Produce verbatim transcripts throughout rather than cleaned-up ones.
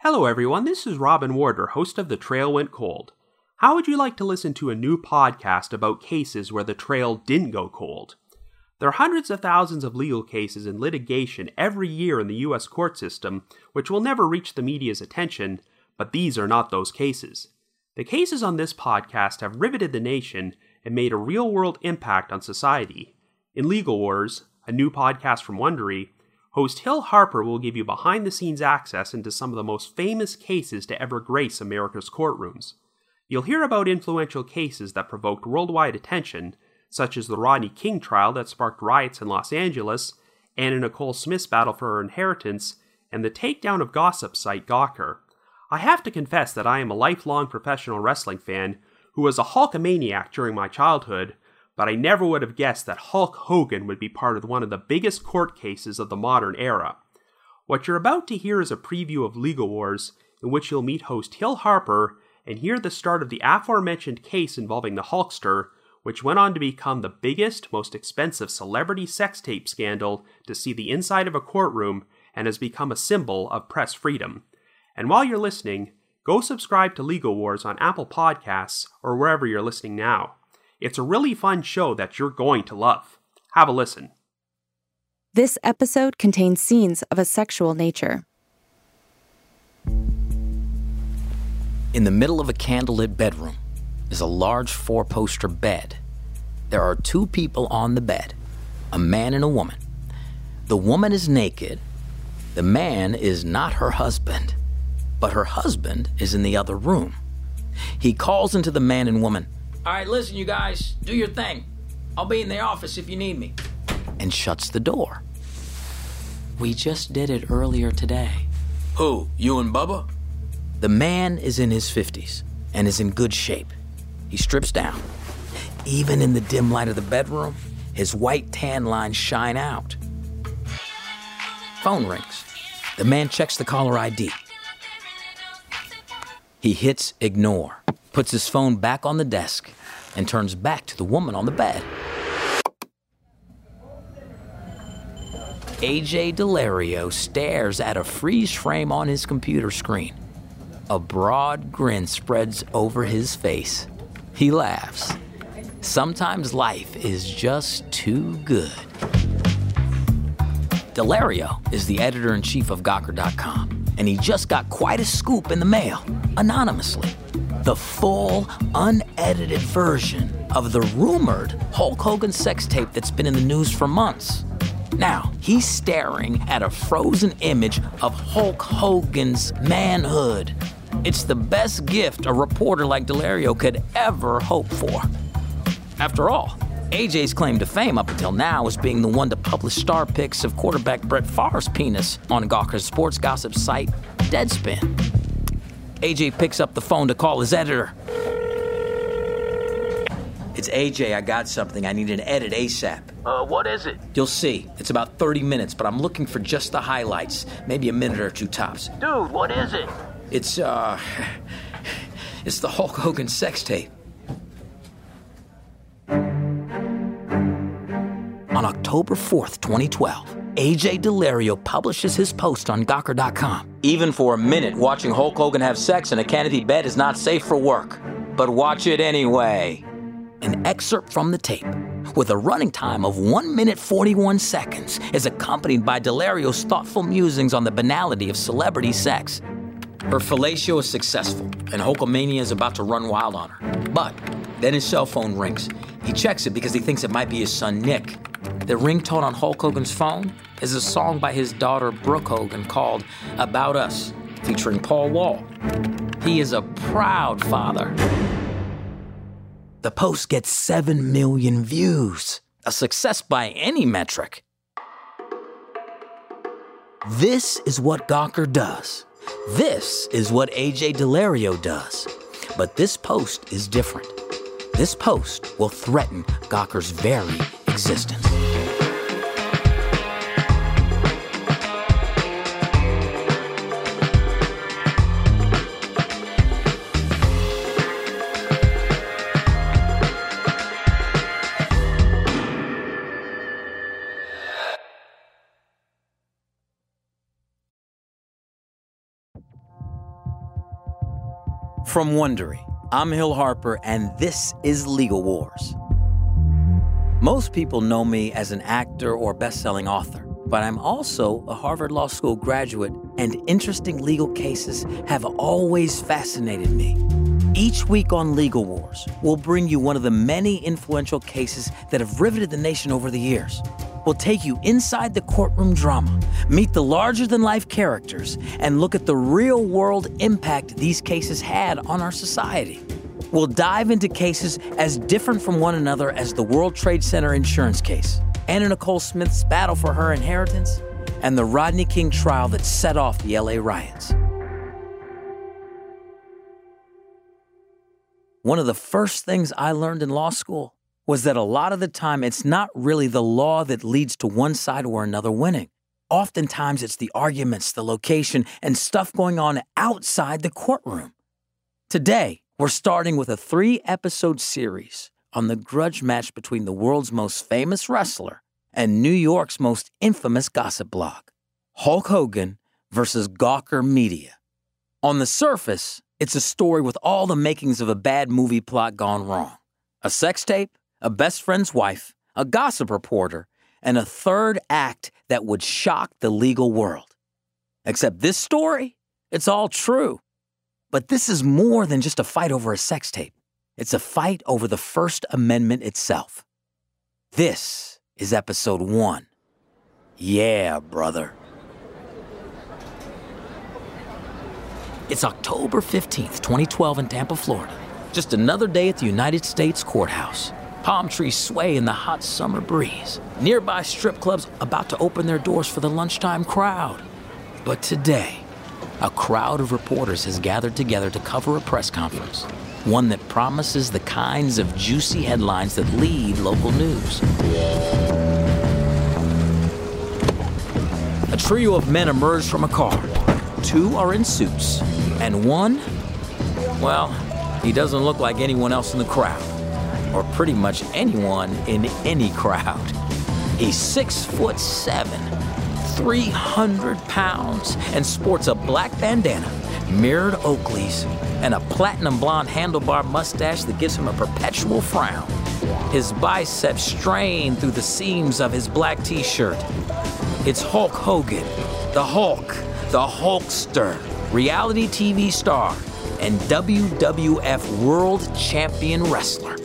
Hello everyone, this is Robin Warder, host of The Trail Went Cold. How would you like to listen to a new podcast about cases where the trail didn't go cold? There are hundreds of thousands of legal cases and litigation every year in the U S court system, which will never reach the media's attention, but these are not those cases. The cases on this podcast have riveted the nation and made a real-world impact on society. In Legal Wars, a new podcast from Wondery, host Hill Harper will give you behind-the-scenes access into some of the most famous cases to ever grace America's courtrooms. You'll hear about influential cases that provoked worldwide attention, such as the Rodney King trial that sparked riots in Los Angeles, Anna Nicole Smith's battle for her inheritance, and the takedown of gossip site Gawker. I have to confess that I am a lifelong professional wrestling fan who was a Hulkamaniac during my childhood, but I never would have guessed that Hulk Hogan would be part of one of the biggest court cases of the modern era. What you're about to hear is a preview of Legal Wars, in which you'll meet host Hill Harper and hear the start of the aforementioned case involving the Hulkster, which went on to become the biggest, most expensive celebrity sex tape scandal to see the inside of a courtroom and has become a symbol of press freedom. And while you're listening, go subscribe to Legal Wars on Apple Podcasts or wherever you're listening now. It's a really fun show that you're going to love. Have a listen. This episode contains scenes of a sexual nature. In the middle of a candlelit bedroom is a large four-poster bed. There are two people on the bed, a man and a woman. The woman is naked. The man is not her husband, but her husband is in the other room. He calls into the man and woman, "All right, listen, you guys, do your thing. I'll be in the office if you need me," and shuts the door. "We just did it earlier today." "Who, you and Bubba?" The man is in his fifties and is in good shape. He strips down. Even in the dim light of the bedroom, his white tan lines shine out. Phone rings. The man checks the caller I D. He hits ignore, puts his phone back on the desk, and turns back to the woman on the bed. A J Delario stares at a freeze frame on his computer screen. A broad grin spreads over his face. He laughs. Sometimes life is just too good. Delario is the editor-in-chief of Gawker dot com, and he just got quite a scoop in the mail, anonymously. The full, unedited version of the rumored Hulk Hogan sex tape that's been in the news for months. Now, he's staring at a frozen image of Hulk Hogan's manhood. It's the best gift a reporter like Delario could ever hope for. After all, A J's claim to fame up until now is being the one to publish star pics of quarterback Brett Favre's penis on Gawker's sports gossip site, Deadspin. A J picks up the phone to call his editor. "It's A J, I got something. I need an edit ASAP. Uh, what is it? You'll see. It's about thirty minutes, but I'm looking for just the highlights. Maybe a minute or two tops. Dude, what is it? It's, uh... It's the Hulk Hogan sex tape." On October fourth, twenty twelve, A J Delario publishes his post on Gawker dot com. "Even for a minute, watching Hulk Hogan have sex in a canopy bed is not safe for work. But watch it anyway." An excerpt from the tape, with a running time of one minute forty-one seconds, is accompanied by Delario's thoughtful musings on the banality of celebrity sex. Her fellatio is successful, and Hulkamania is about to run wild on her. But then his cell phone rings. He checks it because he thinks it might be his son, Nick. The ringtone on Hulk Hogan's phone is a song by his daughter, Brooke Hogan, called "About Us," featuring Paul Wall. He is a proud father. The post gets seven million views, a success by any metric. This is what Gawker does. This is what A J Delario does. But this post is different. This post will threaten Gawker's very existence. From Wondery, I'm Hill Harper, and this is Legal Wars. Most people know me as an actor or best-selling author, but I'm also a Harvard Law School graduate, and interesting legal cases have always fascinated me. Each week on Legal Wars, we'll bring you one of the many influential cases that have riveted the nation over the years. We'll take you inside the courtroom drama, meet the larger-than-life characters, and look at the real-world impact these cases had on our society. We'll dive into cases as different from one another as the World Trade Center insurance case, Anna Nicole Smith's battle for her inheritance, and the Rodney King trial that set off the L A riots. One of the first things I learned in law school was that a lot of the time it's not really the law that leads to one side or another winning. Oftentimes it's the arguments, the location, and stuff going on outside the courtroom. Today, we're starting with a three-episode series on the grudge match between the world's most famous wrestler and New York's most infamous gossip blog, Hulk Hogan versus Gawker Media. On the surface, it's a story with all the makings of a bad movie plot gone wrong. A sex tape, a best friend's wife, a gossip reporter, and a third act that would shock the legal world. Except this story, it's all true. But this is more than just a fight over a sex tape. It's a fight over the First Amendment itself. This is episode one. Yeah, brother. It's October fifteenth, twenty twelve in Tampa, Florida. Just another day at the United States Courthouse. Palm trees sway in the hot summer breeze. Nearby strip clubs about to open their doors for the lunchtime crowd. But today, a crowd of reporters has gathered together to cover a press conference, one that promises the kinds of juicy headlines that lead local news. A trio of men emerge from a car. Two are in suits, and one, well, he doesn't look like anyone else in the crowd, or pretty much anyone in any crowd. He's six foot seven, three hundred pounds, and sports a black bandana, mirrored Oakleys, and a platinum blonde handlebar mustache that gives him a perpetual frown. His biceps strain through the seams of his black t-shirt. It's Hulk Hogan, the Hulk, the Hulkster, reality T V star, and W W F World Champion wrestler.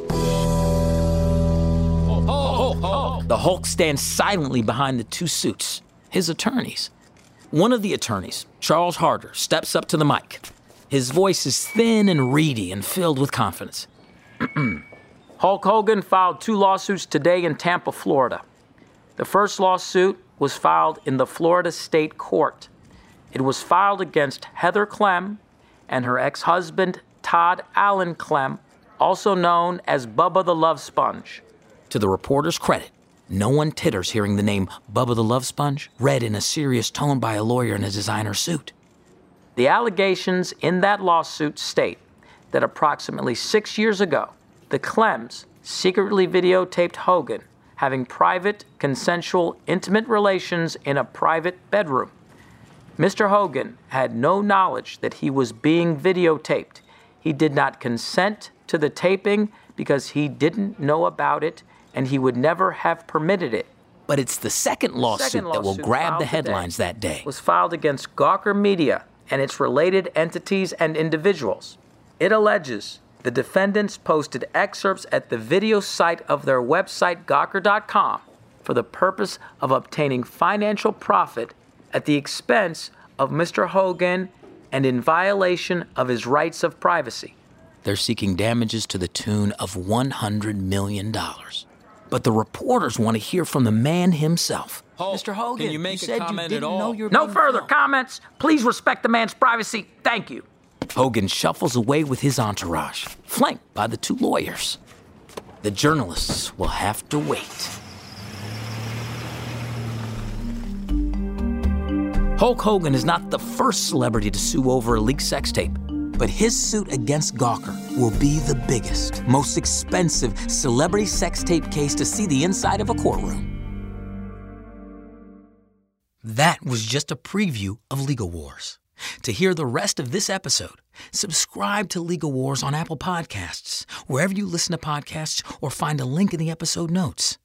The Hulk stands silently behind the two suits, his attorneys. One of the attorneys, Charles Harder, steps up to the mic. His voice is thin and reedy and filled with confidence. Hulk Hogan filed two lawsuits today in Tampa, Florida. The first lawsuit was filed in the Florida State Court. It was filed against Heather Clem and her ex-husband, Todd Allen Clem, also known as Bubba the Love Sponge. To the reporter's credit, no one titters hearing the name Bubba the Love Sponge read in a serious tone by a lawyer in a designer suit. The allegations in that lawsuit state that approximately six years ago, the Clems secretly videotaped Hogan having private, consensual, intimate relations in a private bedroom. Mister Hogan had no knowledge that he was being videotaped. He did not consent to the taping because he didn't know about it, and he would never have permitted it. But it's the second lawsuit, second lawsuit that will grab the headlines today, that day. Was filed against Gawker Media and its related entities and individuals. It alleges the defendants posted excerpts at the video site of their website, Gawker dot com, for the purpose of obtaining financial profit at the expense of Mister Hogan and in violation of his rights of privacy. They're seeking damages to the tune of one hundred million dollars. But the reporters want to hear from the man himself. Hulk, Mister Hogan, can you make you a said comment you at didn't all? know you were No being further filmed. comments. Please respect the man's privacy. Thank you. Hogan shuffles away with his entourage, flanked by the two lawyers. The journalists will have to wait. Hulk Hogan is not the first celebrity to sue over a leaked sex tape, but his suit against Gawker will be the biggest, most expensive celebrity sex tape case to see the inside of a courtroom. That was just a preview of Legal Wars. To hear the rest of this episode, Subscribe to Legal Wars on Apple Podcasts, wherever you listen to podcasts, or find a link in the episode notes.